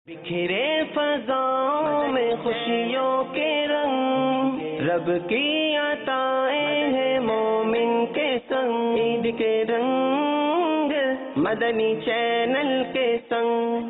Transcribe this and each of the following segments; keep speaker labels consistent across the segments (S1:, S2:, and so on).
S1: بکھرے فضاؤں میں خوشیوں کے رنگ، رب کی عطائیں ہیں مومن کے سنگ، عید کے رنگ مدنی چینل کے سنگ۔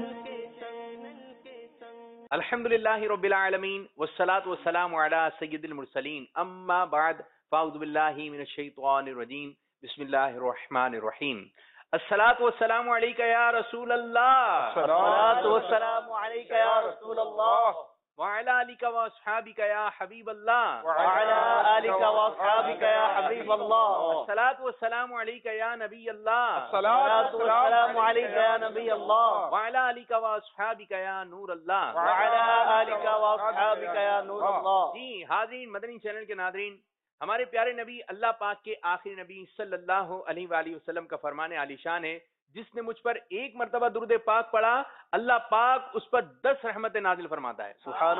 S2: الحمدللہ رب العالمین والصلاة والسلام علی سید المرسلین، اما بعد فاعوذ باللہ من الشیطان الرجیم، بسم اللہ الرحمن الرحیم۔ الصلاۃ والسلام علیک یا رسول اللہ،
S3: الصلاۃ والسلام علیک یا رسول اللہ،
S2: وعلی آلک واصحابک یا حبیب اللہ،
S3: وعلی آلک واصحابک یا حبیب اللہ،
S2: الصلاۃ والسلام علیک یا نبی اللہ،
S3: الصلاۃ والسلام علیک یا نبی اللہ،
S2: وعلی آلک واصحابک یا نور اللہ،
S3: وعلی آلک واصحابک یا نور اللہ۔
S2: جی حاضرین، مدنی چینل کے ناظرین، ہمارے پیارے نبی اللہ پاک کے آخری نبی صلی اللہ علیہ وآلہ وسلم کا فرمان عالی شان ہے، جس نے مجھ پر ایک مرتبہ درود پاک پڑھا، اللہ پاک اس پر 10 رحمتیں نازل فرماتا ہے،
S3: سبحان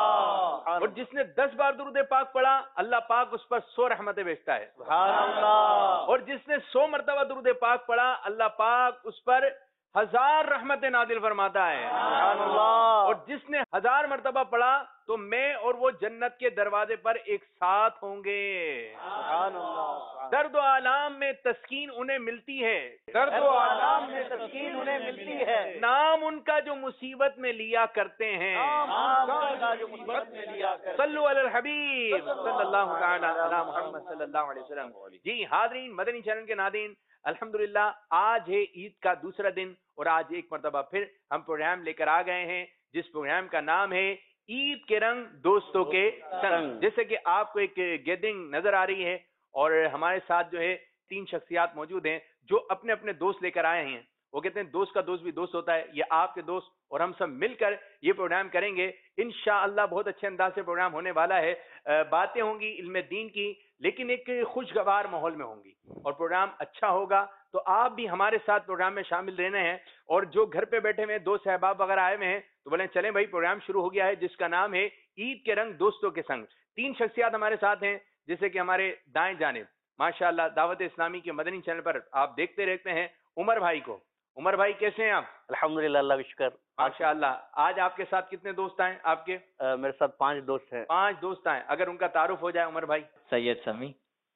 S3: اللہ۔
S2: اور جس نے 10 بار درود پاک پڑھا، اللہ پاک اس پر 100 رحمتیں بھیجتا ہے،
S3: سبحان اللہ۔
S2: اور جس نے 100 مرتبہ درود پاک پڑھا، اللہ پاک اس پر 1000 رحمتیں نازل فرماتا ہے،
S3: سبحان اللہ۔
S2: اور جس نے 1000 مرتبہ پڑھا تو میں اور وہ جنت کے دروازے پر ایک ساتھ ہوں گے۔
S3: سبحان اللہ۔
S2: درد و آلام میں تسکین انہیں ملتی ہے،
S3: درد و آلام میں تسکین انہیں ملتی ہے،
S2: نام ان کا جو مصیبت میں لیا کرتے ہیں،
S3: نام ان کا جو مصیبت میں لیا کرتے ہیں۔
S2: صلو علی الحبیب صلی اللہ تعالی علی محمد صلی اللہ علیہ وسلم۔ جی حاضرین، مدنی چینل کے ناظرین، الحمدللہ آج ہے عید کا دوسرا دن، اور آج ایک مرتبہ پھر ہم پروگرام لے کر آ گئے ہیں، جس پروگرام کا نام ہے عید کے رنگ دوستوں کے سنگ۔ جیسے کہ آپ کو ایک گیدرنگ نظر آ رہی ہے، اور ہمارے ساتھ جو ہے 3 شخصیات موجود ہیں جو اپنے اپنے دوست لے کر آئے ہیں۔ وہ کہتے ہیں دوست کا دوست بھی دوست ہوتا ہے، یہ آپ کے دوست اور ہم سب مل کر یہ پروگرام کریں گے انشاءاللہ۔ بہت اچھے انداز سے پروگرام ہونے والا ہے، باتیں ہوں گی علم دین کی، لیکن ایک خوشگوار ماحول میں ہوں گی، اور پروگرام اچھا ہوگا۔ تو آپ بھی ہمارے ساتھ پروگرام میں شامل رہنے ہیں، اور جو گھر پہ بیٹھے ہوئے دوست احباب وغیرہ آئے ہوئے ہیں تو بولیں چلیں بھائی پروگرام شروع ہو گیا ہے، جس کا نام ہے عید کے رنگ دوستوں کے سنگ۔ 3 شخصیات ہمارے ساتھ ہیں، جیسے کہ ہمارے دائیں جانب ماشاءاللہ دعوت اسلامی کے مدنی چینل پر آپ دیکھتے رہتے ہیں عمر بھائی کو۔ عمر بھائی کیسے ہیں آپ؟
S4: الحمدللہ، اللہ کا شکر۔
S2: ماشاءاللہ۔ آج آپ کے ساتھ کتنے دوست آئے آپ کے؟
S4: میرے ساتھ 5 دوست ہیں۔
S2: 5 دوست آئے، اگر ان کا تعارف ہو جائے عمر بھائی۔
S5: سید سمی،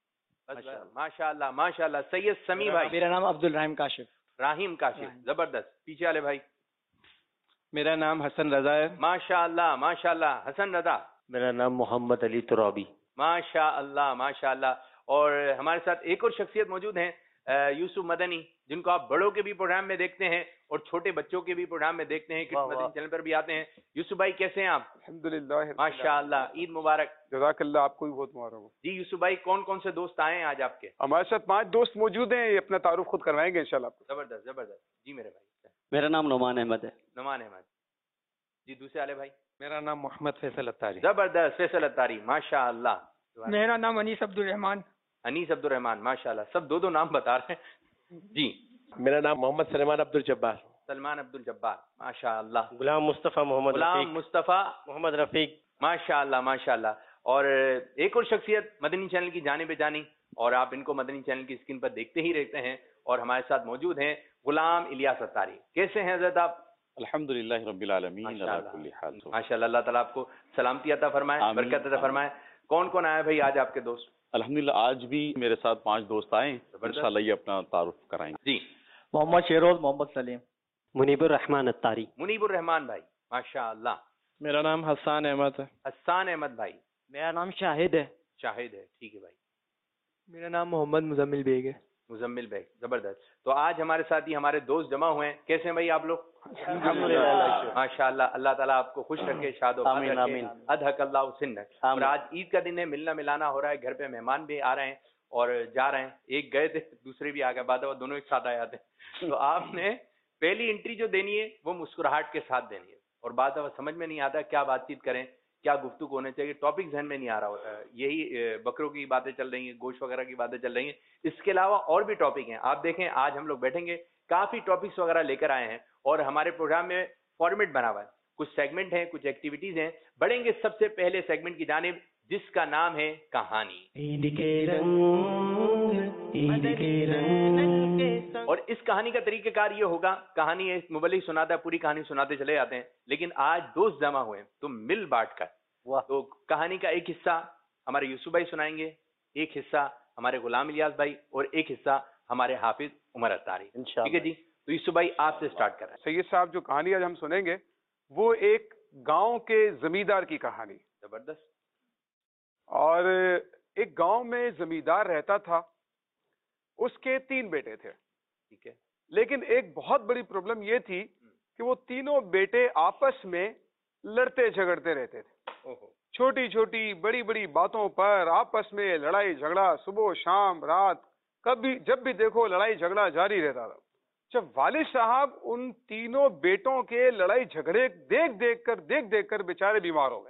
S2: ماشاءاللہ ماشاءاللہ۔ سید سمی بھائی۔
S5: میرا نام عبد الرحیم کاشف۔
S2: راہیم کاشف، زبردست۔ پیچھے والے بھائی۔
S5: میرا نام حسن رضا ہے۔
S2: ماشاءاللہ ماشاءاللہ، حسن رضا۔
S4: میرا نام محمد علی ترابی۔
S2: ماشاءاللہ ماشاءاللہ۔ اور ہمارے ساتھ ایک اور شخصیت موجود ہیں، یوسف مدنی، جن کو آپ بڑوں کے بھی پروگرام میں دیکھتے ہیں اور چھوٹے بچوں کے بھی پروگرام میں دیکھتے ہیں، کس مدنی چینل پر بھی آتے ہیں۔ یوسف بھائی کیسے ہیں آپ؟
S6: الحمدللہ
S2: ماشاءاللہ، عید مبارک۔
S6: جزاک اللہ، آپ کو بھی بہت مبارک ہو۔
S2: جی یوسف بھائی، کون کون سے دوست آئے ہیں آج آپ کے؟
S6: ہمارے ساتھ 5 دوست موجود ہیں، یہ اپنا تعارف خود کروائیں گے انشاءاللہ آپ کو۔
S2: زبردست زبردست۔ جی میرے بھائی۔
S4: میرا نام نعمان احمد ہے۔
S2: نعمان احمد۔ جی دوسرے والے بھائی۔
S5: میرا نام محمد فیصل اتاری۔
S2: زبردست، فیصل اتاری، ماشاءاللہ۔
S7: میرا نام انیس عبد الرحمان۔
S2: انیس عبد الرحمان، ماشاءاللہ، سب 2 نام بتا رہے ہیں۔ جی
S4: میرا نام محمد سلیمان عبد الجبار۔
S2: سلمان عبد الجبار، ماشاءاللہ۔
S4: غلام مصطفیٰ محمد
S2: غلام
S4: رفیق۔
S2: مصطفیٰ
S4: محمد رفیق۔
S2: ماشاءاللہ ماشاءاللہ۔ اور ایک اور شخصیت مدنی چینل کی جانب جانی، اور آپ ان کو مدنی چینل کی اسکرین پر دیکھتے ہی رہتے ہیں، اور ہمارے ساتھ موجود ہیں غلام الیاس اتاری۔ کیسے ہیں حضرت آپ؟
S8: الحمدللہ رب العالمین،
S2: ماشاءاللہ
S8: علی کل حال۔
S2: ماشاءاللہ، اللہ تعالیٰ آپ کو سلامتی عطا فرمائے،
S8: آمین۔
S2: برکت عطا فرمائے۔ کون کون آیا بھائی آج آپ کے دوست؟
S8: الحمدللہ آج بھی میرے ساتھ 5 دوست آئے ہیں، انشاءاللہ یہ اپنا تعارف کرائیں گے۔
S2: جی
S5: محمد شیروز، محمد سلیم۔
S4: منیب الرحمان اتاری۔
S2: منیب الرحمان بھائی، ماشاءاللہ۔
S5: میرا نام حسان احمد ہے۔
S2: حسان احمد بھائی۔
S5: میرا نام شاہد ہے۔
S2: شاہد ہے، ٹھیک ہے بھائی۔
S5: میرا نام محمد مزمل بیگ ہے۔
S2: مزمل بھائی، زبردست۔ تو آج ہمارے ساتھ ہی ہمارے دوست جمع ہوئے ہیں، کیسے ہیں بھائی آپ لوگ؟ ماشاءاللہ، اللہ تعالیٰ آپ کو خوش رکھے، شاد و
S4: آمین آمین۔
S2: ادھک اللہ سنک۔ اور آج عید کا دن ہے، ملنا ملانا ہو رہا ہے، گھر پہ مہمان بھی آ رہے ہیں اور جا رہے ہیں، ایک گئے تھے دوسرے بھی آ گئے، بعد میں دونوں ایک ساتھ آ جاتے ہیں۔ تو آپ نے پہلی انٹری جو دینی ہے وہ مسکراہٹ کے ساتھ دینی ہے، اور بعد میں سمجھ میں نہیں آتا کیا بات چیت کریں، کیا گفتگو ہونے چاہیے، ٹاپک ذہن میں نہیں آ رہا ہوتا ہے۔ یہی بکروں کی باتیں چل رہی ہیں، گوشت وغیرہ کی باتیں چل رہی ہیں، اس کے علاوہ اور بھی ٹاپک ہیں۔ آپ دیکھیں آج ہم لوگ بیٹھیں گے، کافی ٹاپکس وغیرہ لے کر آئے ہیں، اور ہمارے پروگرام میں فارمیٹ بنا ہوا ہے، کچھ سیگمنٹ ہیں، کچھ ایکٹیویٹیز ہیں۔ بڑھیں گے سب سے پہلے سیگمنٹ کی جانب، جس کا نام ہے کہانی۔
S1: عید کے رنگ عید کے رنگ کے سنگ.
S2: اور اس کہانی کا طریقہ کار یہ ہوگا، کہانی ایک مبلغ سناتا ہے، پوری کہانی سناتے چلے جاتے ہیں، لیکن آج دوست جمع ہوئے ہیں تو مل بانٹ کر. تو کہانی کا ایک حصہ ہمارے یوسف بھائی سنائیں گے، ایک حصہ ہمارے غلام الیاس بھائی، اور ایک حصہ ہمارے حافظ عمر اتاری. ٹھیک ہے جی، تو یوسف بھائی آپ سے سٹارٹ کر رہے ہیں.
S6: سید صاحب جو کہانی آج ہم سنیں گے وہ ایک گاؤں کے زمیندار کی کہانی.
S2: زبردست.
S6: اور ایک گاؤں میں زمیندار رہتا تھا، اس کے 3 بیٹے تھے.
S2: ٹھیک ہے.
S6: لیکن ایک بہت بڑی پرابلم یہ تھی کہ وہ تینوں بیٹے آپس میں لڑتے جھگڑتے رہتے تھے. چھوٹی چھوٹی بڑی بڑی باتوں پر آپس میں لڑائی جھگڑا، صبح شام رات، کبھی جب بھی دیکھو لڑائی جھگڑا جاری رہتا تھا. جب والد صاحب ان تینوں بیٹوں کے لڑائی جھگڑے دیکھ دیکھ کر بیچارے بیمار ہو گئے.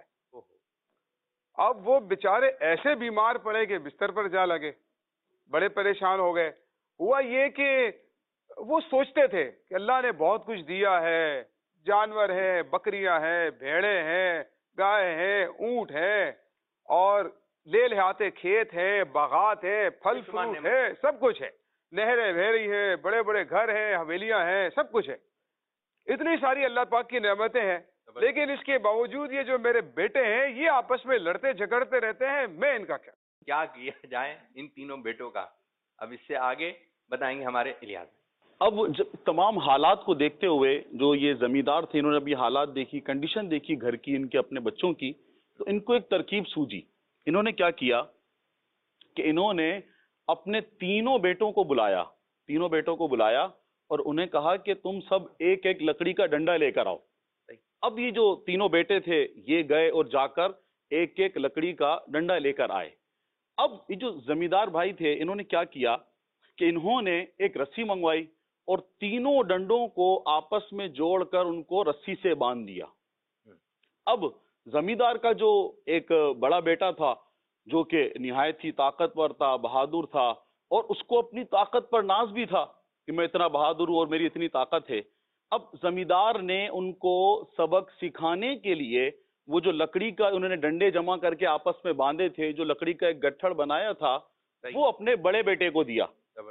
S6: اب وہ بیچارے ایسے بیمار پڑے کہ بستر پر جا لگے، بڑے پریشان ہو گئے. ہوا یہ کہ وہ سوچتے تھے کہ اللہ نے بہت کچھ دیا ہے، جانور ہے، بکریاں ہیں، بھیڑیں ہیں، گائے ہیں، اونٹ ہیں، اور لے لہاتے کھیت ہیں، باغات ہیں، پھل فروٹ ہے، سب کچھ ہے، نہریں بہ رہی ہیں، بڑے بڑے گھر ہیں، حویلیاں ہیں، سب کچھ ہے. اتنی ساری اللہ پاک کی نعمتیں ہیں، لیکن اس کے باوجود یہ جو میرے بیٹے ہیں یہ آپس میں لڑتے جھگڑتے رہتے ہیں، میں ان کا
S2: کیا کیا جائے ان تینوں بیٹوں کا؟ اب اس سے آگے بتائیں گے ہمارے الیاس.
S8: اب جب تمام حالات کو دیکھتے ہوئے جو یہ زمیندار تھے، انہوں نے ابھی حالات دیکھی، کنڈیشن دیکھی گھر کی، ان کے اپنے بچوں کی، تو ان کو ایک ترکیب سوجی. انہوں نے کیا کیا کہ انہوں نے اپنے تینوں بیٹوں کو بلایا اور انہیں کہا کہ تم سب ایک ایک لکڑی کا ڈنڈا لے کر آؤ. اب یہ جو تینوں بیٹے تھے یہ گئے اور جا کر ایک ایک لکڑی کا ڈنڈا لے کر آئے. اب یہ جو زمیندار بھائی تھے انہوں نے کیا کیا کہ انہوں نے ایک رسی منگوائی اور تینوں ڈنڈوں کو آپس میں جوڑ کر ان کو رسی سے باندھ دیا. اب زمیندار کا جو ایک بڑا بیٹا تھا جو کہ نہایت ہی طاقتور تھا، بہادر تھا، اور اس کو اپنی طاقت پر ناز بھی تھا کہ میں اتنا بہادر ہوں اور میری اتنی طاقت ہے. اب زمیندار نے ان کو سبق سکھانے کے لیے وہ جو لکڑی کا انہوں نے ڈنڈے جمع کر کے آپس میں باندھے تھے، جو لکڑی کا ایک گٹھڑ بنایا تھا، وہ اپنے بڑے بیٹے کو دیا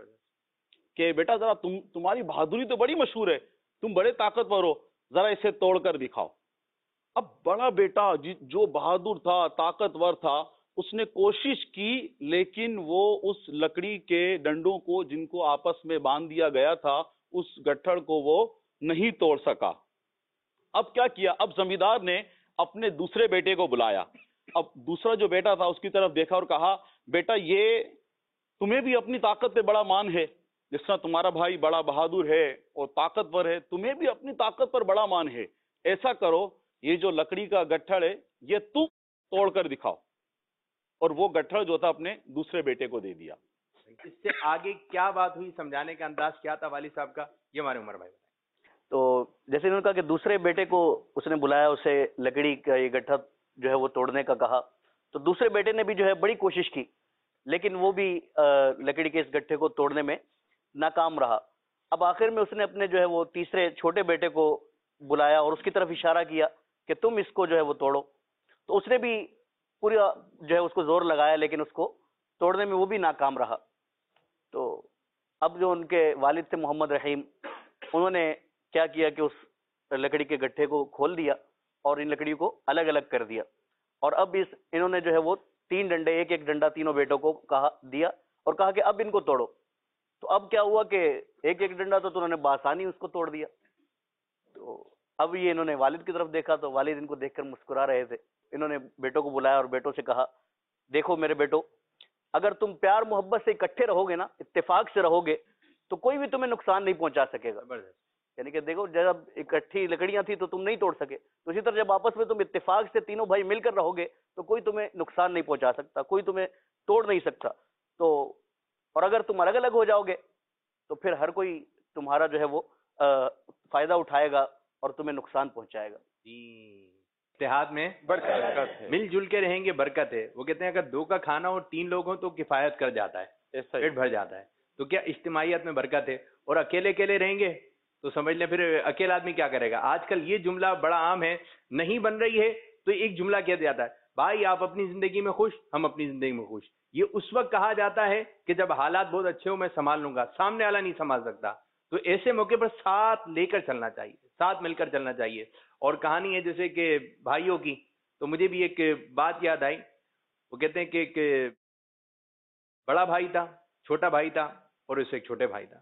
S8: کہ بیٹا ذرا تمہاری بہادری تو بڑی مشہور ہے، تم بڑے طاقتور ہو، ذرا اسے توڑ کر دکھاؤ. اب بڑا بیٹا جو بہادر تھا، طاقتور تھا، اس نے کوشش کی لیکن وہ اس لکڑی کے ڈنڈوں کو جن کو آپس میں باندھ دیا گیا تھا اس گٹھڑ کو وہ نہیں توڑ سکا. اب کیا کیا؟ اب زمیندار نے اپنے دوسرے بیٹے کو بلایا. اب دوسرا جو بیٹا تھا اس کی طرف دیکھا اور کہا بیٹا یہ تمہیں بھی اپنی طاقت پہ بڑا مان ہے، جس طرح تمہارا بھائی بڑا بہادر ہے اور طاقتور ہے، تمہیں بھی اپنی طاقت پر بڑا مان ہے. ایسا کرو یہ جو لکڑی کا گٹھڑ ہے یہ تم توڑ کر دکھاؤ. اور وہ گٹھڑ جو تھا اپنے دوسرے بیٹے کو دے دیا.
S2: اس سے آگے کیا بات ہوئی، سمجھانے کا انداز کیا تھا والد صاحب کا، یہ ہمارے عمر بھائی.
S3: تو جیسے انہوں نے کہا کہ دوسرے بیٹے کو اس نے بلایا، اسے لکڑی کا یہ گٹھا جو ہے وہ توڑنے کا کہا. تو دوسرے بیٹے نے بھی جو ہے بڑی کوشش کی، لیکن وہ بھی لکڑی کے اس گٹھے کو توڑنے میں ناکام رہا. اب آخر میں اس نے اپنے جو ہے وہ تیسرے چھوٹے بیٹے کو بلایا اور اس کی طرف اشارہ کیا کہ تم اس کو جو ہے وہ توڑو. تو اس نے بھی پورا جو ہے اس کو زور لگایا، لیکن اس کو توڑنے میں وہ بھی ناکام رہا. تو اب جو ان کے والد تھے محمد رحیم، انہوں نے کیا کیا کہ اس لکڑی کے گٹھے کو کھول دیا اور ان لکڑیوں کو الگ الگ کر دیا. اور اب انہوں نے جو ہے وہ 3 ڈنڈے، ایک ایک ڈنڈا تینوں بیٹوں کو دیا اور کہا کہ اب ان کو توڑو. تو اب کیا ہوا کہ ایک ایک ڈنڈا تو انہوں نے بآسانی اس کو توڑ دیا. تو اب یہ انہوں نے والد کی طرف دیکھا تو والد ان کو دیکھ کر مسکرا رہے تھے. انہوں نے بیٹوں کو بلایا اور بیٹوں سے کہا دیکھو میرے بیٹو، اگر تم پیار محبت سے اکٹھے رہو گے نا، اتفاق سے رہو گے، تو کوئی بھی تمہیں نقصان نہیں پہنچا سکے گا. یعنی کہ دیکھو جب اکٹھی لکڑیاں تھی تو تم نہیں توڑ سکے، تو اسی طرح جب آپس میں تم اتفاق سے تینوں بھائی مل کر رہو گے تو کوئی تمہیں نقصان نہیں پہنچا سکتا، کوئی تمہیں توڑ نہیں سکتا. تو اور اگر تم الگ الگ ہو جاؤ گے تو پھر ہر کوئی تمہارا جو ہے وہ فائدہ اٹھائے گا اور تمہیں نقصان پہنچائے گا.
S2: اتحاد میں برکت ہے، مل جل کے رہیں گے برکت ہے. وہ کہتے ہیں اگر 2 کا کھانا اور 3 لوگ ہوں تو کفایت کر جاتا ہے، پیٹ بھر جاتا ہے. تو کیا اجتماعیت میں برکت ہے. اور اکیلے اکیلے رہیں گے تو سمجھ لیں پھر اکیلا آدمی کیا کرے گا. آج کل یہ جملہ بڑا عام ہے، نہیں بن رہی ہے تو ایک جملہ کہہ جاتا ہے بھائی آپ اپنی زندگی میں خوش، ہم اپنی زندگی میں خوش. یہ اس وقت کہا جاتا ہے کہ جب حالات بہت اچھے ہو میں سنبھال لوں گا, سامنے والا نہیں سنبھال سکتا. تو ایسے موقع پر ساتھ لے کر چلنا چاہیے, ساتھ مل کر چلنا چاہیے. اور کہانی ہے جیسے کہ بھائیوں کی, تو مجھے بھی ایک بات یاد آئی. وہ کہتے ہیں کہ ایک بڑا بھائی تھا, چھوٹا بھائی تھا, اور اس سے ایک چھوٹے بھائی تھا.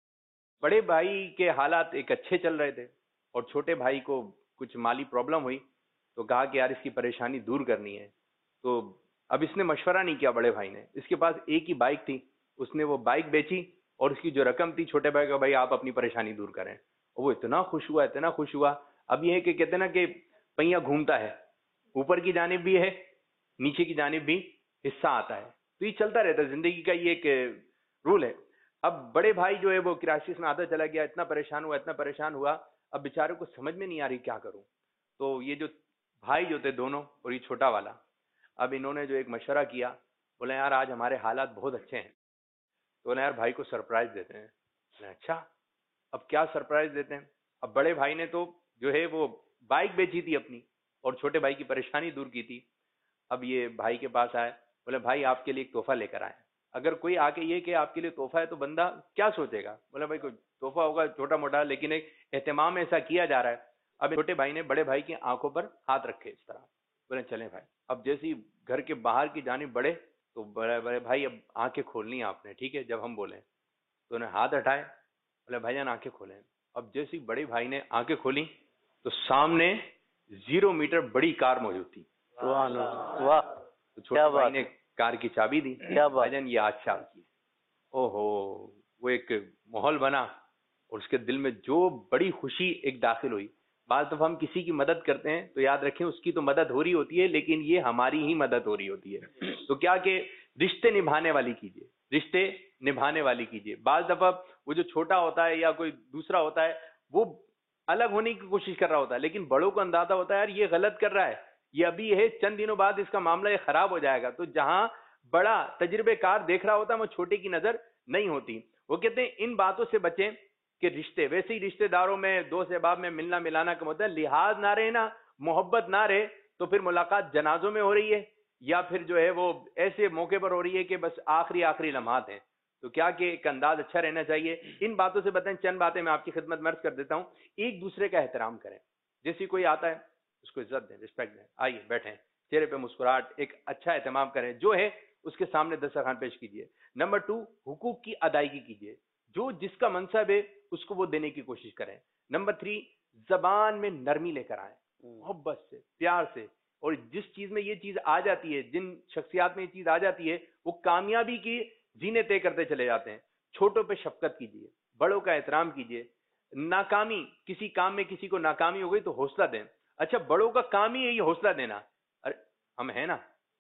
S2: بڑے بھائی کے حالات ایک اچھے چل رہے تھے, اور چھوٹے بھائی کو کچھ مالی پرابلم ہوئی, تو کہا کہ یار اس کی پریشانی دور کرنی ہے. تو اب اس نے مشورہ نہیں کیا بڑے بھائی نے, اس کے پاس ایک ہی بائک تھی, اس نے وہ بائک بیچی, اور اس کی جو رقم تھی چھوٹے بھائی کا, بھائی آپ اپنی پریشانی دور کریں. اور وہ اتنا خوش ہوا, اتنا خوش ہوا. اب یہ ہے کہ کہتے ہیں نا کہ پہیا گھومتا ہے, اوپر کی جانب بھی ہے, نیچے کی جانب بھی حصہ آتا ہے. تو یہ چلتا رہتا ہے, زندگی کا یہ ایک رول ہے. اب بڑے بھائی جو ہے وہ کرائسس میں آتا چلا گیا, اتنا پریشان ہوا, اتنا پریشان ہوا, اب بیچارے کو سمجھ میں نہیں آ رہی کیا کروں. تو یہ جو بھائی جو تھے دونوں, اور یہ چھوٹا والا, اب انہوں نے جو ایک مشورہ کیا, بولے یار آج ہمارے حالات بہت اچھے ہیں, تو بولے یار بھائی کو سرپرائز دیتے ہیں. اچھا اب کیا سرپرائز دیتے ہیں؟ اب بڑے بھائی نے تو جو ہے وہ بائک بیچی تھی اپنی, اور چھوٹے بھائی کی پریشانی دور کی تھی. اب یہ بھائی کے پاس آئے, بولے بھائی آپ کے لیے ایک تحفہ لے کر آئے. اگر کوئی آ کے یہ کہ آپ کے لیے تحفہ ہے تو بندہ کیا سوچے گا؟ بولے بھائی کوئی تحفہ ہوگا چھوٹا موٹا, لیکن ایک اہتمام ایسا کیا جا رہا ہے. اب چھوٹے بھائی نے بڑے بھائی کی آنکھوں پر ہاتھ رکھے اس طرح, بولے چلیں بھائی. اب جیسے ہی گھر کے باہر کی جانب بڑھے, تو بڑے بھائی اب آنکھیں کھولنی ہیں آپ نے, ٹھیک ہے, جب ہم بولیں. تو انہیں ہاتھ ہٹائے, بولے بھائی جان آنکھیں کھولیں. اب جیسے ہی بڑے بھائی نے آنکھیں کھولی, تو سامنے 0 میٹر بڑی کار موجود تھی.
S3: واہ,
S2: تو چھوٹے بھائی نے کار کی چابی دی,
S3: کیا بات.
S2: بھائی جان یہ آج شام کی. او ہو, وہ ایک ماحول بنا, اور اس کے دل میں جو بڑی خوشی ایک داخل ہوئی. بعض دفعہ ہم کسی کی مدد کرتے ہیں تو یاد رکھیں اس کی تو مدد ہو رہی ہوتی ہے, لیکن یہ ہماری ہی مدد ہو رہی ہوتی ہے. تو کیا کہ رشتے نبھانے والی کیجیے, رشتے نبھانے والی کیجیے. بعض دفعہ وہ جو چھوٹا ہوتا ہے یا کوئی دوسرا ہوتا ہے, وہ الگ ہونے کی کوشش کر رہا ہوتا ہے, لیکن بڑوں کو اندازہ ہوتا ہے یار یہ غلط کر رہا ہے, یہ ابھی ہے, چند دنوں بعد اس کا معاملہ یہ خراب ہو جائے گا. تو جہاں بڑا تجربے کار دیکھ رہا ہوتا ہے, وہ چھوٹے کی نظر نہیں ہوتی. وہ کہتے ہیں ان باتوں سے بچیں کہ رشتے, ویسے ہی رشتے داروں میں, دوست احباب میں ملنا ملانا کا مطلب لحاظ نہ رہے نا, محبت نہ رہے, تو پھر ملاقات جنازوں میں ہو رہی ہے, یا پھر جو ہے وہ ایسے موقع پر ہو رہی ہے کہ بس آخری لمحات ہیں. تو کیا کہ ایک انداز اچھا رہنا چاہیے. ان باتوں سے بتائیں, چند باتیں میں آپ کی خدمت میں عرض کر دیتا ہوں. ایک دوسرے کا احترام کریں, جیسے کوئی آتا ہے اس کو عزت دیں, رسپیکٹ دیں, آئیے بیٹھیں, چہرے پہ مسکراہٹ, ایک اچھا اہتمام کریں, جو ہے اس کے سامنے دسترخوان پیش کیجیے. نمبر 2, حقوق کی ادائیگی کیجیے, جو جس کا منصب ہے اس کو وہ دینے کی کوشش کریں. نمبر 3, زبان میں نرمی لے کر آئیں, محبت سے, پیار سے. اور جس چیز میں یہ چیز آ جاتی ہے, جن شخصیات میں یہ چیز آ جاتی ہے, وہ کامیابی کی زینے طے کرتے چلے جاتے ہیں. چھوٹوں پہ شفقت کیجیے, بڑوں کا احترام کیجیے. ناکامی, کسی کام میں کسی کو ناکامی ہو گئی تو حوصلہ دیں. اچھا بڑوں کا کام ہی ہے یہ حوصلہ دینا. ارے ہم ہیں نا,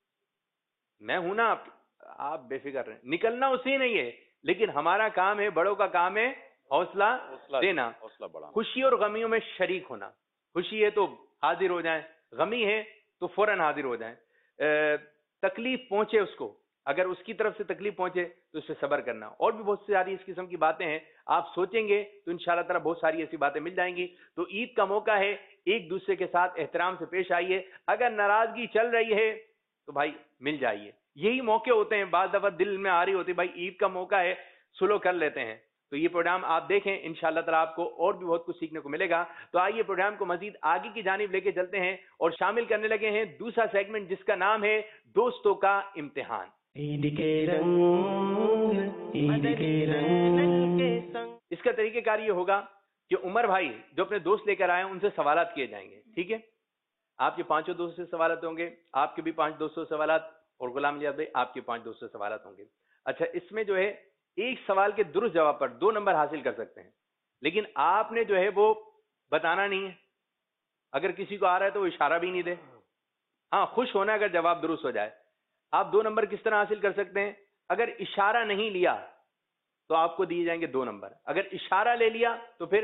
S2: میں ہوں نا, آپ بے فکر رہیں, نکلنا اسے نہیں ہے, لیکن ہمارا کام ہے, بڑوں کا کام ہے حوصلہ دینا.
S8: حوصلہ بڑھانا.
S2: خوشی اور غمیوں میں شریک ہونا. خوشی ہے تو حاضر ہو جائیں, غمی ہے تو فوراً حاضر ہو جائیں. تکلیف پہنچے اس کو, اگر اس کی طرف سے تکلیف پہنچے تو اس سے صبر کرنا. اور بھی بہت ساری اس قسم کی باتیں ہیں, آپ سوچیں گے تو انشاءاللہ تعالی بہت ساری ایسی باتیں مل جائیں گی. تو عید کا موقع ہے, ایک دوسرے کے ساتھ احترام سے پیش آئیے. اگر ناراضگی چل رہی ہے تو بھائی مل جائیے. یہی موقع ہوتے ہیں, بعض دفعہ دل میں آ رہی ہوتی ہے بھائی عید کا موقع ہے, سلو کر لیتے ہیں. تو یہ پروگرام آپ دیکھیں, انشاءاللہ تعالی آپ کو اور بھی بہت کچھ سیکھنے کو ملے گا. تو آئیے پروگرام کو مزید آگے کی جانب لے کے چلتے ہیں, اور شامل کرنے لگے ہیں دوسرا سیگمنٹ جس کا نام ہے دوستوں کا امتحان.
S1: عید کے رنگ، عید کے رنگ کے سنگ.
S2: اس کا طریقہ کار یہ ہوگا کہ عمر بھائی جو اپنے دوست لے کر آئے ہیں ان سے سوالات کیے جائیں گے, ٹھیک ہے. آپ کے 5 دوست سے سوالات ہوں گے, آپ کے بھی 5 دوستوں سے سوالات, اور غلام علی بھائی آپ کے 5 دوستوں سے سوالات ہوں گے. اچھا اس میں جو ہے ایک سوال کے درست جواب پر 2 نمبر حاصل کر سکتے ہیں, لیکن آپ نے جو ہے وہ بتانا نہیں ہے. اگر کسی کو آ رہا ہے تو وہ اشارہ بھی نہیں دے. ہاں خوش ہونا اگر جواب درست ہو جائے. آپ 2 نمبر کس طرح حاصل کر سکتے ہیں؟ اگر اشارہ نہیں لیا تو آپ کو دیے جائیں گے 2 نمبر, اگر اشارہ لے لیا تو پھر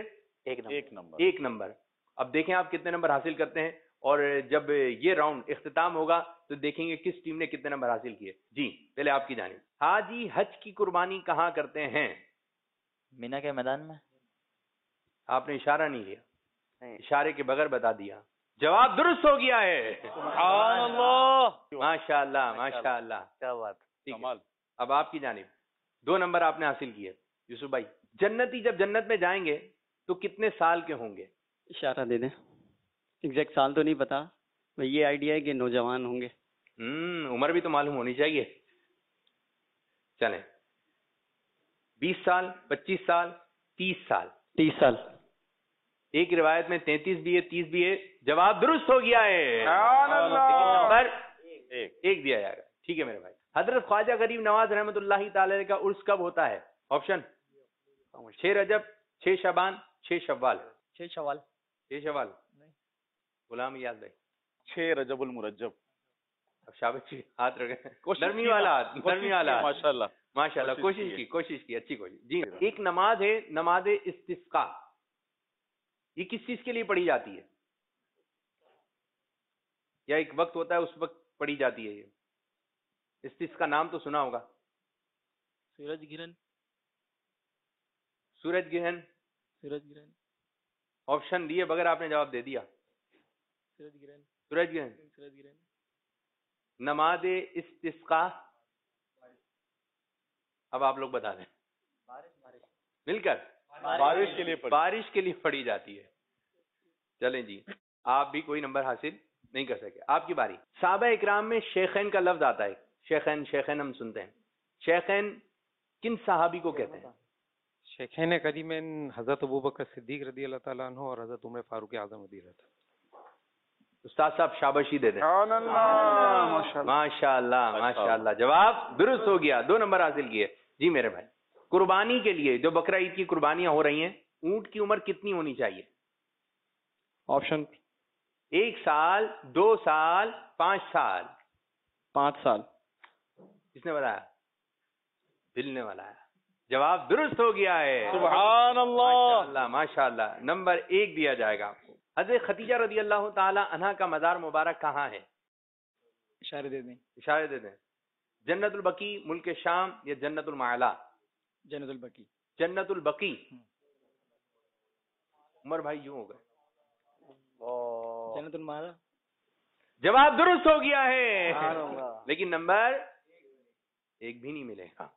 S2: 1 نمبر. اب دیکھیں آپ کتنے نمبر حاصل کرتے ہیں, اور جب یہ راؤنڈ اختتام ہوگا تو دیکھیں گے کس ٹیم نے کتنے نمبر حاصل کیے. جی پہلے آپ کی جانب. حاجی حج کی قربانی کہاں کرتے ہیں؟
S5: مینا کے میدان میں.
S2: آپ نے اشارہ نہیں لیا, اشارے کے بغیر بتا دیا. جواب درست ہو گیا ہے. ماشاء اللہ ماشاء اللہ,
S3: کیا بات.
S2: ٹھیک ہے.
S8: کمال.
S2: اب آپ کی جانب 2 نمبر آپ نے حاصل کیے. یوسف بھائی، جنتی جب جنت میں جائیں گے تو کتنے سال کے ہوں گے؟
S4: اشارہ دے دیں. ایگزیکٹ سال تو نہیں پتا، یہ آئیڈیا ہے کہ نوجوان ہوں گے.
S2: عمر بھی تو معلوم ہونی چاہیے. چلیں، 20 سال، 25 سال، 30 سال.
S4: 30 سال.
S2: ایک روایت میں 33 بھی ہے، 30 بھی ہے. جواب درست ہو گیا ہے.
S6: سبحان اللہ.
S2: نمبر 1 دیا جائے گا. ٹھیک ہے میرے بھائی. حضرت خواجہ غریب نواز رحمۃ اللہ تعالی کا عرس کب ہوتا ہے؟ آپشن: 6 رجب، 6 شعبان، 6 شوال.
S5: 6 شوال.
S2: 6 شوال. غلام یاد بھائی.
S8: 6 رجب المرجب.
S2: اب شابش جی، ہاتھ رکھے. نرمی والا ہاتھ، نرمی والا ہاتھ.
S8: ماشاءاللہ
S2: ماشاءاللہ، کوشش کی اچھی کوشش. جی، ایک نماز ہے نماز استسقاء، یہ کس چیز کے لیے پڑھی جاتی ہے؟ یا ایک وقت ہوتا ہے اس وقت پڑھی جاتی ہے یہ؟ استسقاء نام تو سنا ہوگا.
S5: سورج گرہن.
S2: سورج گرہن.
S5: سورج گرہن.
S2: آپشن دیے بغیر آپ نے جواب دے دیا.
S5: سورج گرہن.
S2: سورج گرہن.
S5: سورج گرہن.
S2: نماز استسقاء. اب آپ لوگ بتا دیں مل کر.
S8: بارش کے لیے پڑھی.
S2: بارش کے لیے پڑھی جاتی ہے. چلیں جی، آپ بھی کوئی نمبر حاصل نہیں کر سکے. آپ کی باری. صحابہ اکرام میں شیخین کا لفظ آتا ہے. شیخین ہم سنتے ہیں. شیخین کن صحابی کو کہتے ہیں؟
S9: شیخین قدیمین حضرت ابوبکر صدیق رضی اللہ تعالیٰ عنہ اور حضرت عمر فاروق اعظم رضی اللہ تعالیٰ.
S2: استاد صاحب شاباشی دے دیں.
S6: سبحان اللہ.
S2: ماشاء اللہ ماشاء اللہ. جواب درست ہو گیا. 2 نمبر حاصل کیے. جی میرے بھائی، قربانی کے لیے جو بقرہ عید کی قربانیاں ہو رہی ہیں، اونٹ کی عمر کتنی ہونی چاہیے؟
S9: آپشن:
S2: 1 سال، 2 سال، 5 سال.
S4: 5 سال.
S2: کس نے بتایا؟ دل نے بتایا. جواب درست ہو گیا ہے.
S8: سبحان اللہ.
S2: ماشاءاللہ ماشاءاللہ. نمبر 1 دیا جائے گا آپ کو. حضرت خدیجہ رضی اللہ تعالی عنہا کا مزار مبارک کہاں ہے؟
S5: اشارے دے دیں.
S2: اشارے دے دیں. جنت البقیع، ملک شام، یا جنت المعلا؟
S5: جنت البقیع.
S2: جنت البقیع. عمر بھائی یوں ہو گئے.
S5: جنت المعلا.
S2: جواب درست ہو گیا ہے، لیکن نمبر 1 بھی نہیں ملے گا.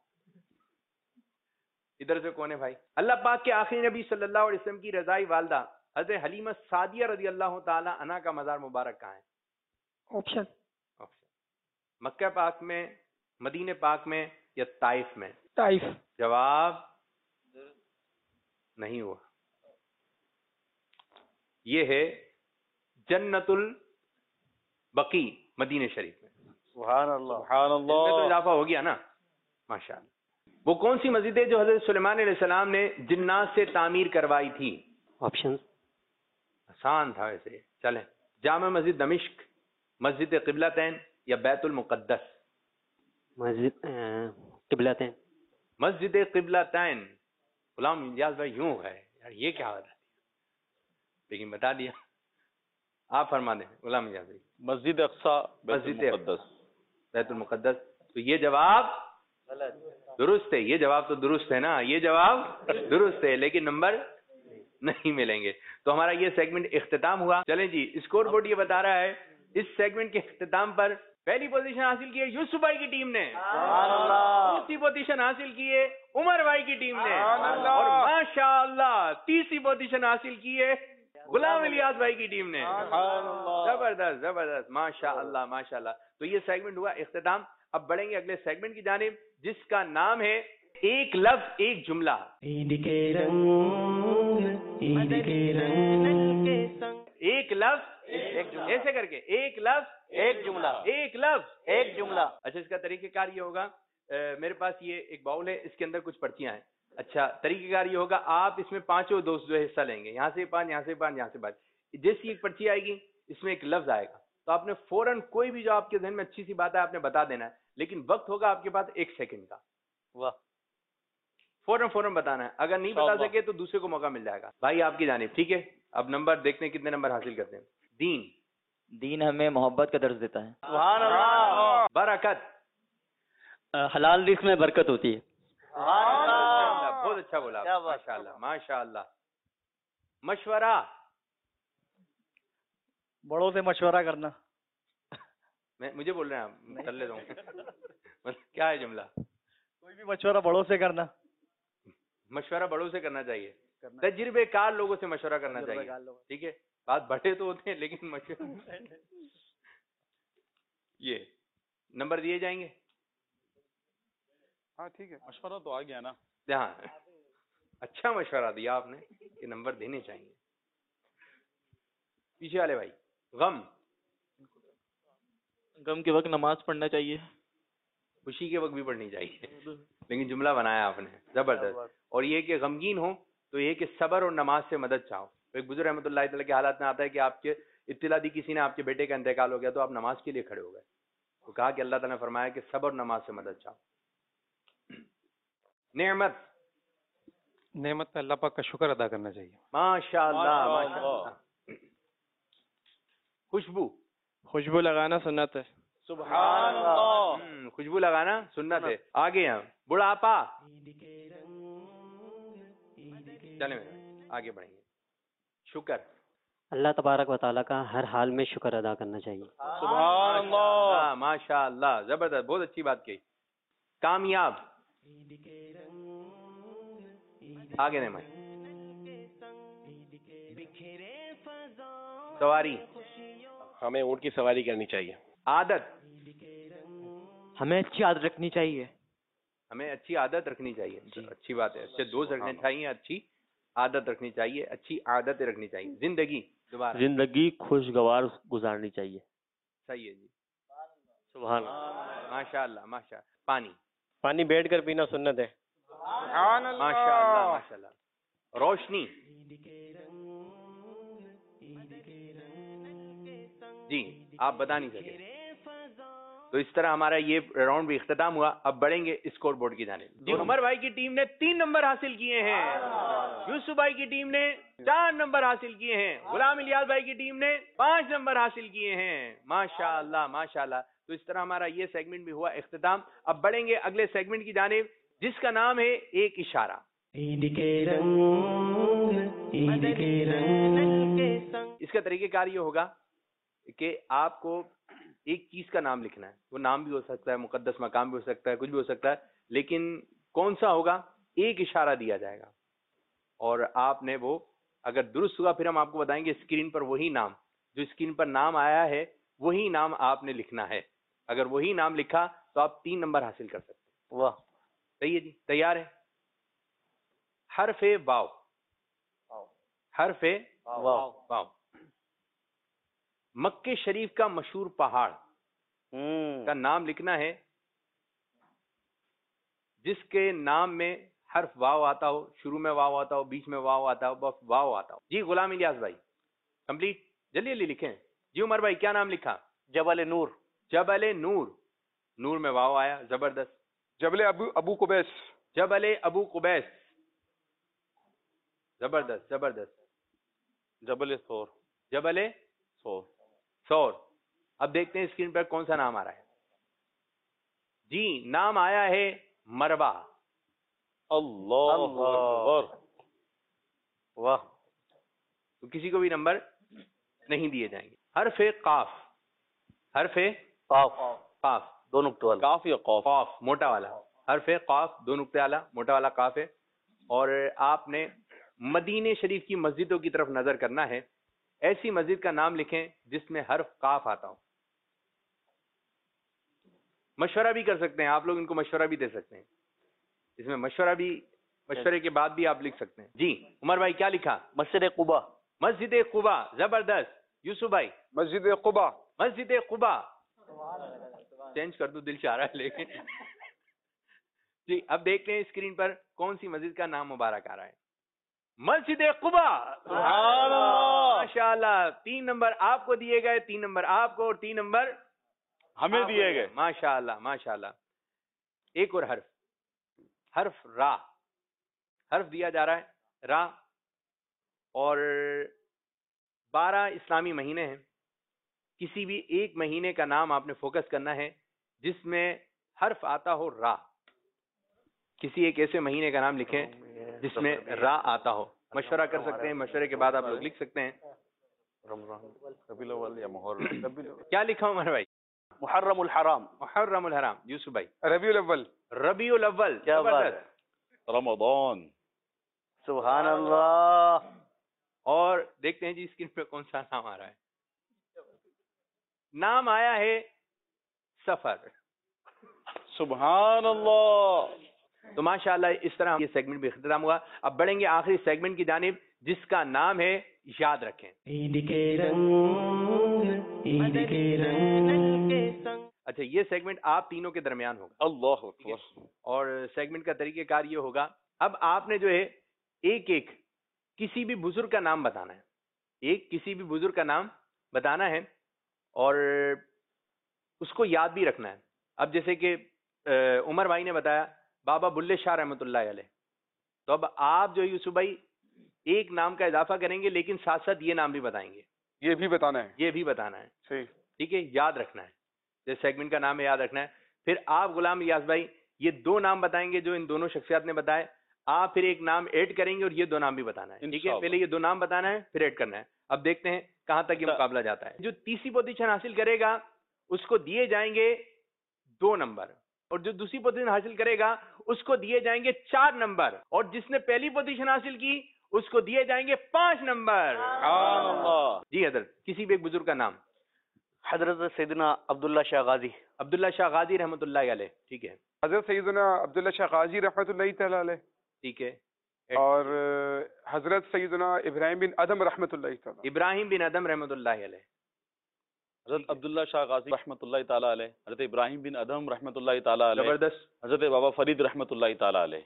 S2: ادھر سے کون ہے بھائی؟ اللہ پاک کے آخری نبی صلی اللہ علیہ وسلم کی رضائی والدہ حضرت حلیمہ سعدیہ رضی اللہ تعالی عنہا کا مزار مبارک کہاں ہے؟
S7: آپشن:
S2: مکہ پاک میں، مدینہ پاک میں، یا طائف میں؟
S7: طائف.
S2: جواب نہیں ہوا. یہ ہے جنت البقیع مدینہ شریف میں.
S8: سبحان اللہ. سبحان
S2: اس میں تو
S8: اللہ.
S2: اضافہ ہو گیا نا. ماشاءاللہ. وہ کون سی مسجد ہے جو حضرت سلیمان علیہ السلام نے جنات سے تعمیر کروائی تھی؟
S4: آپشن:
S2: آسان تھا ویسے. چلیں، جامع مسجد دمشق، مسجد قبلتین، یا بیت المقدس؟
S4: مسجد قبلتین.
S2: مسجد قبلتین. غلام الیاس بھائی یوں ہے یار، یہ کیا بتا دیا، لیکن بتا دیا. آپ فرما دیں غلام الیاس بھائی.
S8: مسجد اقصی، بیت
S2: مسجد
S8: المقدس.
S2: بیت المقدس. تو یہ جواب درست ہے. یہ جواب تو درست ہے نا، یہ جواب درست ہے، لیکن نمبر نہیں ملیں گے. تو ہمارا یہ سیگمنٹ اختتام ہوا. چلیں جی، اسکور بورڈ یہ بتا رہا ہے اس سیگمنٹ کے اختتام پر پہلی پوزیشن حاصل کی ہے یوسف بھائی کی ٹیم نے. دوسری پوزیشن حاصل کی ہے عمر بھائی کی ٹیم نے. اور ماشاءاللہ تیسری پوزیشن حاصل کی ہے غلام الیاس بھائی کی ٹیم نے. زبردست زبردست. ماشاءاللہ ماشاءاللہ. تو یہ سیگمنٹ ہوا اختتام. اب بڑھیں گے اگلے سیگمنٹ کی جانب، جس کا نام ہے ایک لفظ ایک جملہ.
S1: عید کے رنگ، عید کے رنگ،
S2: ایک لفظ
S3: ایک جملہ.
S2: ایسے کر کے ایک لفظ
S3: ایک جملہ.
S2: ایک لفظ
S3: ایک جملہ.
S2: اچھا، اس کا طریقہ کار یہ ہوگا، میرے پاس یہ ایک باؤل ہے، اس کے اندر کچھ پرچیاں ہیں. اچھا، طریقہ کار یہ ہوگا، آپ اس میں 5 دوست جو حصہ لیں گے، یہاں سے 5، یہاں سے 5، یہاں سے 5. جیسی ایک پرچی آئے گی اس میں ایک لفظ آئے گا، تو آپ نے فوراً کوئی بھی جو آپ کے ذہن میں اچھی سی بات ہے آپ نے بتا دینا ہے، لیکن وقت ہوگا آپ کے پاس 1 سیکنڈ کا.
S3: واہ.
S2: فوراً بتانا ہے. اگر نہیں بتا سکے تو دوسرے کو موقع مل جائے گا. بھائی آپ کی جانب. ٹھیک ہے، اب نمبر دیکھتے ہیں کتنے نمبر حاصل کرتے ہیں. دین.
S5: دین ہمیں محبت کا درس دیتا ہے.
S3: سبحان اللہ.
S2: برکت.
S4: حلال رزق میں برکت ہوتی ہے.
S3: سبحان اللہ.
S2: بہت اچھا بولا
S3: کیا بات.
S2: ماشاءاللہ ماشاءاللہ. مشورہ.
S5: بڑوں سے مشورہ کرنا.
S2: مجھے بول رہے ہیں آپ، کر لیتا ہوں. کیا ہے جملہ؟
S5: کوئی بھی مشورہ بڑوں سے کرنا.
S2: مشورہ بڑوں سے کرنا چاہیے, تجربے کار لوگوں سے مشورہ کرنا چاہیے. ٹھیک ہے, بات بڑے تو ہوتے ہیں لیکن مشورہ. یہ نمبر دیے جائیں گے.
S6: ہاں ٹھیک ہے,
S8: مشورہ تو آ گیا نا.
S2: ہاں اچھا مشورہ دیا آپ نے کہ نمبر دینے چاہیے. پیچھے والے بھائی,
S5: غم کے وقت نماز پڑھنا چاہیے.
S2: خوشی کے وقت بھی پڑھنی چاہیے, لیکن جملہ بنایا آپ نے زبردست. اور یہ کہ غمگین ہو تو یہ کہ صبر اور نماز سے مدد چاہو. ایک بزرگ رحمۃ اللہ تعالیٰ کے حالات میں آتا ہے کہ آپ کے اطلاع دی کسی نے آپ کے بیٹے کا انتقال ہو گیا تو آپ نماز کے لیے کھڑے ہو گئے, تو کہا کہ اللہ تعالیٰ نے فرمایا کہ صبر اور نماز سے مدد چاہو.
S9: نعمت پہ اللہ پاک کا شکر ادا کرنا چاہیے.
S2: ماشاء اللہ ماشاء اللہ.
S5: خوشبو لگانا سنت ہے.
S2: سبحان اللہ. خوشبو لگانا سنت ہے. آگے ہیں بڑھاپا. چلیں آگے بڑھیں گے. شکر.
S4: اللہ تبارک و تعالیٰ کا ہر حال میں شکر ادا کرنا چاہیے.
S2: سبحان اللہ ماشاء اللہ, زبردست, بہت اچھی بات کہی. کامیاب. آگے نہیں میں سواری.
S1: ہمیں اونٹ کی سواری کرنی چاہیے.
S2: عادت.
S5: ہمیں اچھی عادت رکھنی چاہیے.
S2: ہمیں اچھی عادت رکھنی چاہیے. اچھی بات ہے, اچھے دوست رکھنے چاہیے, اچھی عادت رکھنی چاہیے, اچھی عادتیں رکھنی چاہیے. زندگی. دوبارہ
S10: زندگی خوشگوار گزارنی چاہیے.
S2: صحیح ہے جی.
S10: سبحان اللہ.
S2: ماشاء اللہ ماشاء اللہ. پانی.
S10: پانی بیٹھ کر پینا سنت ہے.
S2: ماشاء اللہ ماشاء اللہ. روشنی. جی آپ بتا نہیں سکے. تو اس طرح ہمارا یہ راؤنڈ بھی اختتام ہوا. اب بڑھیں گے اسکور بورڈ کی جانب. جی عمر بھائی کی ٹیم نے 3 نمبر حاصل کیے ہیں, یوسف بھائی کی ٹیم نے 4 نمبر حاصل کیے ہیں, غلام الیاس بھائی کی ٹیم نے 5 نمبر حاصل کیے ہیں. ماشاء اللہ ماشاء اللہ. تو اس طرح ہمارا یہ سیگمنٹ بھی ہوا اختتام. اب بڑھیں گے اگلے سیگمنٹ کی جانب جس کا نام ہے ایک اشارہ. اس کا طریقہ کار یہ ہوگا کہ آپ کو ایک چیز کا نام لکھنا ہے. وہ نام بھی ہو سکتا ہے, مقدس مقام بھی ہو سکتا ہے, کچھ بھی ہو سکتا ہے, لیکن کون سا ہوگا, ایک اشارہ دیا جائے گا اور آپ نے وہ اگر درست ہوا پھر ہم آپ کو بتائیں گے اسکرین پر وہی نام جو اسکرین پر نام آیا ہے وہی نام آپ نے لکھنا ہے. اگر وہی نام لکھا تو آپ 3 نمبر حاصل کر سکتے ہیں.
S10: واہ,
S2: صحیح ہے جی, تیار ہے. حرف واو. حرف واو. مکے شریف کا مشہور پہاڑ کا نام لکھنا ہے جس کے نام میں حرف واو آتا ہو, شروع میں واو آتا ہو, بیچ میں واو آتا ہو, بس واو آتا ہو. جی غلام الیاس بھائی کمپلیٹ, جلدی جلدی لکھیں. جی عمر بھائی کیا نام لکھا؟
S3: جبل نور.
S2: جبل نور. نور میں واو آیا, زبردست.
S6: جبل ابو قبیس.
S2: جبل ابو قبیس, زبردست زبردست.
S8: جبل ثور.
S2: جبل ثور. اب دیکھتے ہیں اسکرین پر کون سا نام آ رہا ہے. جی نام آیا ہے مروا.
S8: اللہ اکبر.
S3: واہ.
S2: تو کسی کو بھی نمبر نہیں دیے جائیں گے. حرف قاف. حرف
S3: قاف.
S2: قاف
S3: 2 نقطوں والا.
S8: کاف یا قوف؟
S2: قاف موٹا والا. حرف قاف 2 نقطے والا موٹا والا قاف ہے. اور آپ نے مدینے شریف کی مسجدوں کی طرف نظر کرنا ہے. ایسی مسجد کا نام لکھیں جس میں حرف قاف آتا ہو. مشورہ بھی کر سکتے ہیں آپ لوگ, ان کو مشورہ بھی دے سکتے ہیں. اس میں مشورے کے بعد بھی آپ لکھ سکتے ہیں. جی عمر بھائی کیا لکھا؟
S3: مسجد قبا.
S2: مسجد قبا, زبردست. یوسف بھائی
S6: مسجد قبا.
S2: مسجد قبا. چینج کر دو, دل چاہ رہا ہے لیکن. جی اب دیکھتے ہیں اسکرین پر کون سی مسجد کا نام مبارک آ رہا ہے. مسجد قبا.
S8: سبحان اللہ.
S2: ماشاء اللہ. 3 نمبر آپ کو دیے گئے, 3 نمبر آپ کو اور 3 نمبر
S8: ہمیں دیے گئے.
S2: ماشاء اللہ ماشاء اللہ. ایک اور حرف, حرف را. حرف دیا جا رہا ہے را. اور 12 اسلامی مہینے ہیں. کسی بھی ایک مہینے کا نام آپ نے فوکس کرنا ہے جس میں حرف آتا ہو را. کسی ایک ایسے مہینے کا نام لکھیں جس میں را آتا ہو. مشورہ کر سکتے ہیں, مشورے کے بعد آپ لوگ لکھ سکتے ہیں.
S8: رمضان, ربیع الاول یا محرم.
S2: کیا لکھا عمر بھائی؟
S3: محرم الحرام.
S2: محرم الحرام. یوسف بھائی.
S6: ربیع الاول.
S2: ربیع الاول.
S3: کیا بات ہے.
S8: رمضان.
S3: سبحان اللہ.
S2: اور دیکھتے ہیں جی اسکرین پہ کون سا نام آ رہا ہے. نام آیا ہے سفر.
S8: سبحان اللہ.
S2: تو ماشاءاللہ اس طرح یہ سیگمنٹ بھی اختتام ہوا. اب بڑھیں گے آخری سیگمنٹ کی جانب جس کا نام ہے یاد رکھیں.
S1: عید کے رنگ، عید کے رنگ کے سنگ.
S2: اچھا یہ سیگمنٹ آپ تینوں کے درمیان ہوگا.
S8: اللہ اکبر.
S2: اور سیگمنٹ کا طریقہ کار یہ ہوگا، اب آپ نے جو ہے ایک ایک کسی بھی بزرگ کا نام بتانا ہے. ایک کسی بھی بزرگ کا نام بتانا ہے اور اس کو یاد بھی رکھنا ہے. اب جیسے کہ عمر بھائی نے بتایا بابا بلے شاہ رحمۃ اللہ علیہ، تو اب آپ جو یوسف بھائی ایک نام کا اضافہ کریں گے لیکن ساتھ ساتھ یہ نام بھی بتائیں گے.
S6: یہ بھی بتانا ہے.
S2: یہ بھی بتانا ہے.
S6: صحیح.
S2: ٹھیک ہے، یاد رکھنا ہے. جیسے سیگمنٹ کا نام ہے، یاد رکھنا ہے. پھر آپ غلام ریاض بھائی یہ دو نام بتائیں گے جو ان دونوں شخصیات نے بتائے. آپ پھر ایک نام ایڈ کریں گے اور یہ دو نام بھی بتانا ہے. ٹھیک ہے، پہلے یہ دو نام بتانا ہے پھر ایڈ کرنا ہے. اب دیکھتے ہیں کہاں تک یہ مقابلہ جاتا ہے. جو تیسری پوزیشن حاصل کرے گا اس کو دیے جائیں گے 2 نمبر، اور جو دوسری پوزیشن حاصل کرے گا اس کو دیے جائیں گے 4 نمبر، اور جس نے پہلی پوزیشن حاصل کی اس کو دیے جائیں گے 5 نمبر. جی حضرت کسی بھی ایک بزرگ کا نام.
S3: حضرت سیدنا عبداللہ شاہ غازی.
S2: عبداللہ شاہ غازی رحمۃ اللہ علیہ. ٹھیک ہے.
S6: حضرت سیدنا عبداللہ شاہ غازی رحمۃ اللہ تعالی علیہ.
S2: ٹھیک ہے.
S6: اور حضرت سیدنا ابراہیم بن ادم رحمۃ اللہ تعالی.
S2: ابراہیم بن ادم رحمۃ اللہ علیہ.
S8: حضرت عبداللہ شاہ غازی رحمۃ اللہ تعالی علیہ. حضرت ابراہیم بن ادم رحمۃ اللہ تعالی علیہ.
S2: زبردست.
S8: حضرت بابا فرید رحمۃ اللہ تعالی علیہ.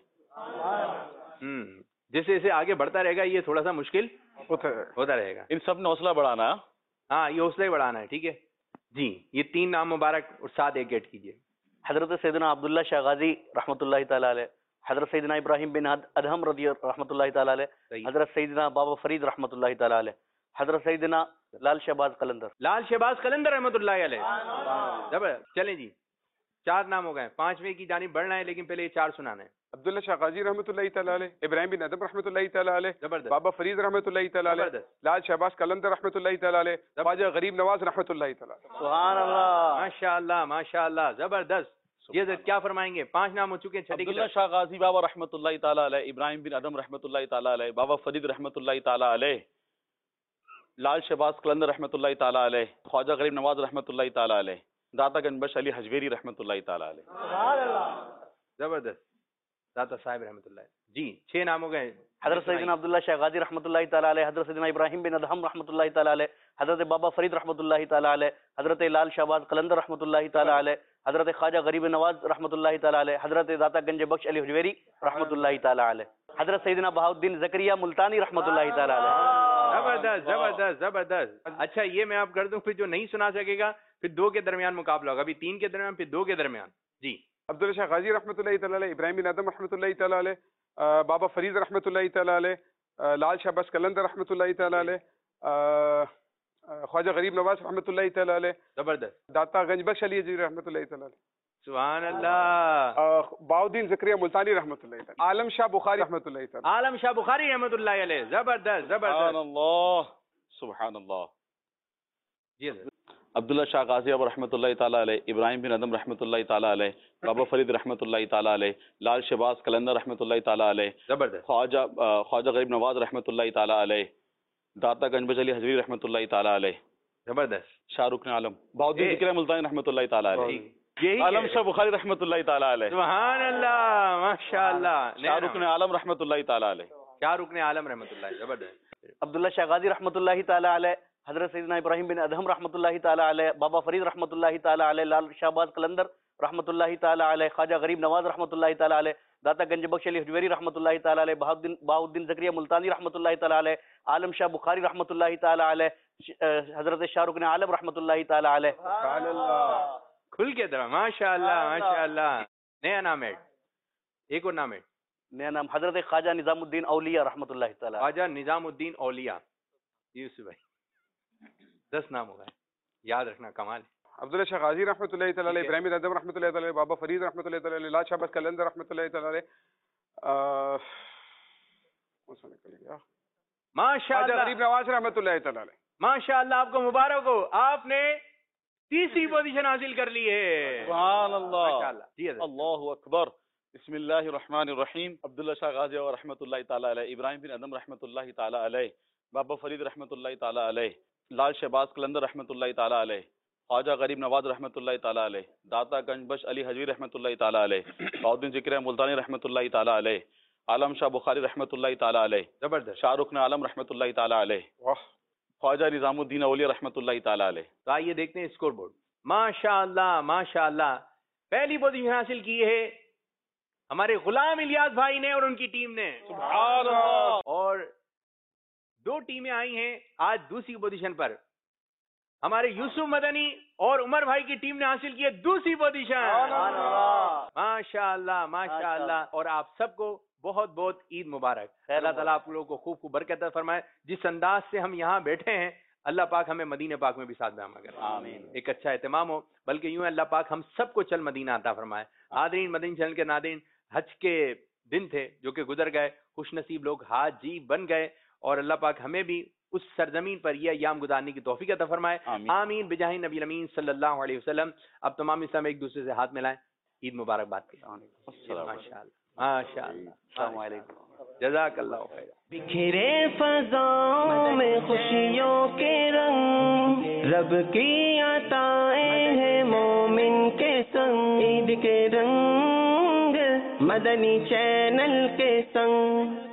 S2: جیسے جیسے آگے بڑھتا رہے گا یہ تھوڑا سا مشکل
S6: ہوتا
S2: رہے گا.
S8: ان سب نے حوصلہ بڑھانا ہے.
S2: ہاں یہ حوصلہ ہی بڑھانا ہے. ٹھیک ہے جی. یہ 3 نام مبارک اور ساتھ ایک ایڈ کیجیے.
S3: حضرت سیدنا عبداللہ شاہ غازی رحمۃ اللہ تعالی علیہ. حضرت سیدنا ابراہیم بن ادہم رضی رحمۃ اللہ تعالی علیہ. حضرت سیدنا بابا فرید رحمۃ اللہ تعالی علیہ. حضرت سیدنا لال شہباز قلندر.
S2: لال شہباز قلندر رحمۃ اللہ علیہ. چلیں جی 4 نام ہو گئے. 5ویں کی جانب بڑھنا ہے لیکن پہلے یہ 4 سنانا ہے.
S6: عبداللہ شاہ غازی رحمۃ اللہ تعالی علیہ. ابراہیم بن ادم رحمۃ اللہ تعالی علیہ.
S2: زبردست.
S6: بابا فرید رحمۃ اللہ تعالی علیہ. لال شہباز قلندر رحمۃ اللہ تعالی علیہ. خواجہ غریب نواز رحمۃ اللہ تعالی علیہ.
S3: سبحان اللہ.
S2: ماشاء اللہ ماشاء اللہ زبردست. یہ کیا فرمائیں گے؟ 5 نام ہو چکے ہیں.
S8: عبداللہ شاہ غازی بابا رحمۃ اللہ تعالی علیہ. ابراہیم بن ادم رحمۃ اللہ تعالی علیہ. بابا فرید رحمۃ اللہ تعالی علیہ. لال شہباز قلندر رحمۃ اللہ تعالی علیہ. خواجہ غریب نواز رحمۃ اللہ تعالی علیہ. داتا گنج بخش علی حجویری رحمۃ اللہ تعالی علیہ.
S3: سبحان اللہ.
S2: زبردست. داتا صاحب رحمۃ اللہ. جی 6 نام ہو گئے.
S3: حضرت سیدنا عبداللہ شاہ غازی رحمۃ اللہ تعالی علیہ. حضرت سیدنا ابراہیم بن ادہم رحمۃ اللہ تعالی علیہ. حضرت بابا فرید رحمۃ اللہ تعالی علیہ. حضرت لال شہباز قلندر رحمۃ اللہ تعالی علیہ. حضرت خواجہ غریب نواز رحمۃ اللہ تعالی علیہ. حضرت داتا گنج بخش علی حجویری رحمۃ اللہ تعالی علیہ. حضرت سیدنا بہاؤالدین زکریا ملتانی رحمۃ اللہ تعالی علیہ.
S2: زبردست زبردست زبردست. اچھا یہ میں آپ کر دوں پھر جو نہیں سنا سکے گا پھر 2 کے درمیان مقابلہ ہوگا. ابھی 3 کے درمیان پھر 2 کے درمیان. جی
S6: عبداللہ شاہ غازی رحمۃ اللہ تعالی علیہ. ابراہیم بن ادم رحمۃ اللہ تعالی علیہ. بابا فرید رحمۃ اللہ تعالی علیہ. لال شہباز قلندر رحمۃ اللہ تعالی علیہ. خواجہ غریب نواز رحمۃ اللہ تعالی علیہ.
S2: زبردست.
S6: داتا گنج بخش علی حجویری رحمۃ اللہ تعالی علیہ.
S2: سبحان اللہ.
S6: بہاؤالدین زکریا ملتانی رحمۃ اللہ تعالی. عالم شاہ بخاری رحمۃ اللہ تعالی.
S2: عالم شاہ بخاری رحمۃ اللہ علیہ. زبردست
S8: سبحان
S2: زبردست.
S8: اللہ سبحان اللہ.
S2: جی
S8: عبداللہ شاہ غازی اب رحمۃ اللہ تعالی علیہ. ابراہیم بن ادم رحمۃ اللہ تعالی علیہ. بابا فرید رحمۃ اللہ تعالی علیہ. لال شہباز قلندر رحمۃ اللہ تعالی علیہ.
S2: زبردست.
S8: خواجہ غریب نواز رحمۃ اللہ تعالی علیہ. داتا گنج بخش علی حجویری رحمۃ اللہ تعالی علیہ.
S2: زبردست.
S8: شاہ رکن عالم بہاؤالدین زکریا ملتانی رحمۃ اللہ تعالی علیہ.
S2: عالم
S8: عالم شاہ بخاری رحمۃ اللہ تعالی علیہ.
S2: سبحان اللہ ماشاء اللہ.
S8: شاہ رکن عالم رحمۃ اللہ تعالی علیہ.
S2: شاہ رکن عالم رحمۃ اللہ. زبردست.
S3: عبداللہ شاہ غازی رحمۃ اللہ تعالی علیہ. حضرت سیدنا ابراہیم بن ادہم رحمۃ اللہ تعالی علیہ. بابا فرید رحمۃ اللہ تعالی علیہ. لال شہباز قلندر رحمۃ اللہ تعالی علیہ. خواجہ غریب نواز رحمۃ اللہ تعالی علیہ. داتا گنج بخش علی حجویری رحمۃ اللہ تعالی علیہ. بہاؤالدین زکریا ملتانی رحمۃ اللہ تعالی علیہ. عالم شاہ بخاری رحمۃ اللہ تعالی علیہ. حضرت شاہ رکن عالم رحمۃ اللہ تعالی علیہ.
S6: سبحان اللہ.
S2: کھل کے طرح ماشاء اللہ ماشاء اللہ. نیا نام ہے. ایک اور نام ہے.
S3: نیا نام حضرت خواجہ نظام الدین اولیاء رحمۃ اللہ تعالی.
S2: خواجہ نظام الدین اولیاء. یوسف بھائی 10 نام ہو گئے. یاد رکھنا کمال.
S6: عبداللہ شاہ غازی رحمۃ اللہ تعالی علیہ. ابراہیم بن ادم رحمۃ اللہ تعالی علیہ. بابا فرید رحمۃ اللہ تعالی علیہ. لال شہباز قلندر رحمۃ اللہ تعالی علیہ.
S2: ماشاء
S6: خواجہ
S2: اللہ
S6: غریب نواز رحمۃ اللہ تعالی علیہ.
S2: ماشاء اللہ. آپ کو مبارک ہو. آپ نے تیسری پوزیشن حاصل کر لی ہے.
S8: سبحان اللہ.
S2: ماشاءاللہ. جی حضرت.
S8: اللہ اکبر. بسم اللہ الرحمن الرحیم. عبداللہ شاہ غازی اور رحمۃ اللہ تعالیٰ علیہ، ابراہیم بن ادم رحمۃ اللہ تعالیٰ علیہ، بابا فرید رحمۃ اللہ تعالیٰ علیہ، لال شہباز قلندر رحمۃ اللہ تعالیٰ علیہ، خواجہ غریب نواز رحمۃ اللہ تعالیٰ علیہ، داتا گنج بخش علی حجوی رحمۃ اللہ تعالیٰ علیہ، بہاؤدین ذکر ملتانی رحمۃ اللہ تعالیٰ علیہ، عالم شاہ بخاری رحمۃ اللہ تعالیٰ علیہ،
S2: زبردست.
S8: شاہ رخ عالم رحمۃ اللہ تعالیٰ علیہ، خواجہ نظام الدین اولیاء رحمۃ اللہ تعالیٰ علیہ.
S2: تو آئیے دیکھتے ہیں اسکور بورڈ. ماشاء اللہ ماشاء اللہ. پہلی پوزیشن حاصل کی ہے ہمارے غلام الیاس بھائی نے اور ان کی ٹیم نے.
S8: سبحان اللہ.
S2: اور دو ٹیمیں آئی ہیں آج دوسری پوزیشن پر. ہمارے یوسف مدنی اور عمر بھائی کی ٹیم نے حاصل کی ہے دوسری پوزیشن. ماشاء اللہ ماشاء اللہ. اور آپ سب کو بہت بہت عید مبارک. اللہ تعالیٰ آپ لوگوں کو خوب خوب برکت عطا فرمائے. جس انداز سے ہم یہاں بیٹھے ہیں اللہ پاک ہمیں مدینہ پاک میں بھی ساتھ میں کرے.
S8: آمین.
S2: ایک اچھا اہتمام ہو، بلکہ یوں اللہ پاک ہم سب کو چل مدینہ عطا فرمائے. حاضرین مدنی چینل کے ناظرین، حج کے دن تھے جو کہ گزر گئے. خوش نصیب لوگ حاجی بن گئے اور اللہ پاک ہمیں بھی اس سرزمین پر یہ ایام گزارنے کی توفیق عطا فرمائے. آمین بجاہ نبی الامین صلی اللہ علیہ وسلم. اب تمام اسلام ایک دوسرے سے ہاتھ ملائیں، عید مبارک بات کریں. ماشاء اللہ ماشاء اللہ. السلام علیکم. جزاک اللہ خیر.
S1: بکھرے فضاؤں میں خوشیوں کے رنگ، رب کی عطائیں ہیں مومن کے سنگ. عید کے رنگ مدنی چینل کے سنگ.